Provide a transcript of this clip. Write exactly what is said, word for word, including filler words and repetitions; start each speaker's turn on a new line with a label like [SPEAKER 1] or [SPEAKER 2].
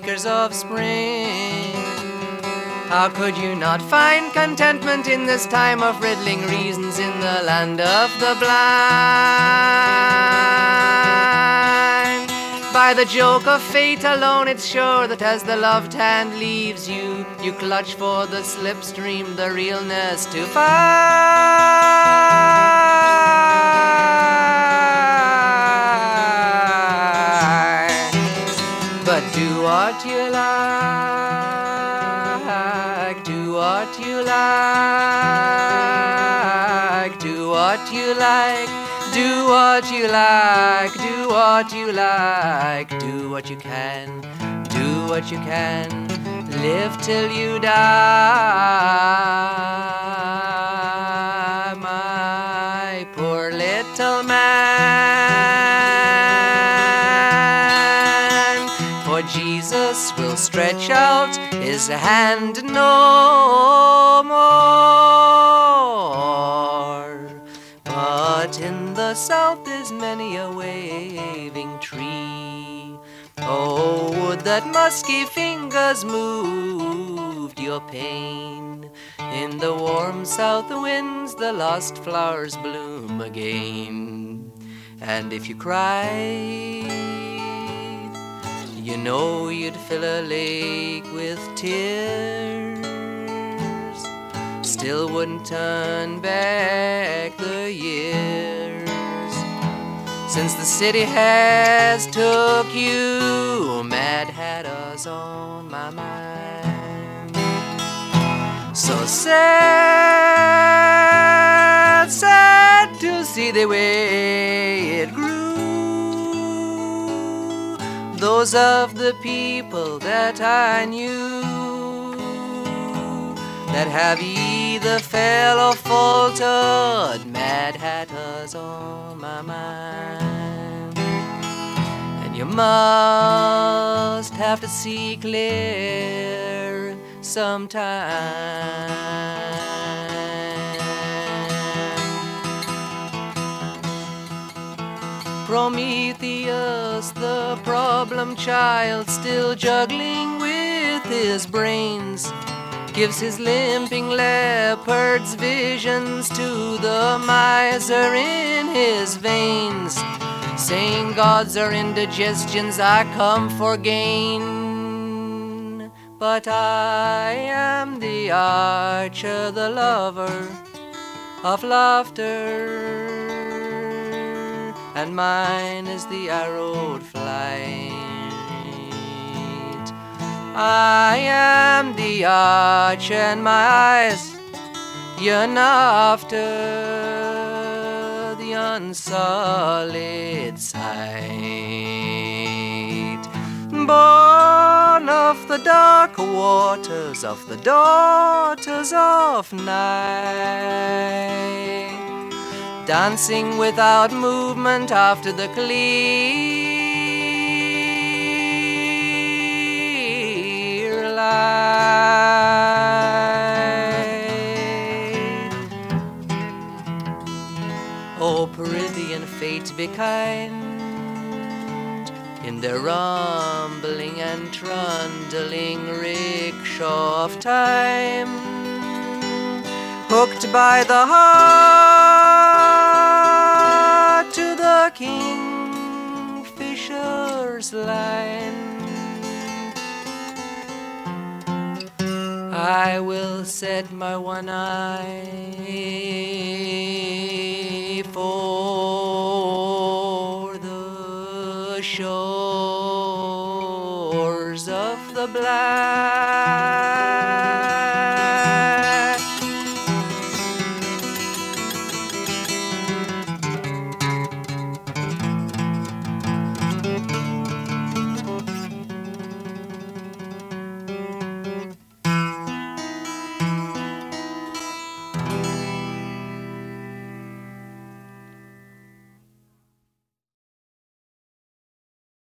[SPEAKER 1] seekers of spring. How could you not find contentment in this time of riddling reasons in the land of the blind? By the joke of fate alone, it's sure that as the loved hand leaves you, you clutch for the slipstream, the realness to find. But do what you like, do what you like, do what you like, do what you like, do what you like, do what you can, do what you can, live till you die, my poor little man. For Jesus will stretch out his hand no more. But in the south is many a waving tree. Oh, would that musky fingers moved your pain. In the warm south winds the lost flowers bloom again. And if you cried, you know you'd fill a lake with tears, still wouldn't turn back the years. Since the city has took you, Mad Hatter's on my mind. So sad, sad to see the way it grew. Those of the people that I knew, that have either fell or faltered, Mad Hatter's on my mind. And you must have to see clear sometime. Prometheus, the problem child, still juggling with his brains, gives his limping leopard's visions to the miser in his veins, saying gods are indigestions, I come for gain. But I am the archer, the lover of laughter, and mine is the arrowed flight. I am the archer, and my eyes yearn after the unsullied sight. Born of the dark waters of the daughters of night, dancing without movement after the clear light. Oh, Perithian fate, be kind in the rumbling and trundling rickshaw of time, hooked by the heart to the kingfisher's line. I will set my one eye for the shores of the blind.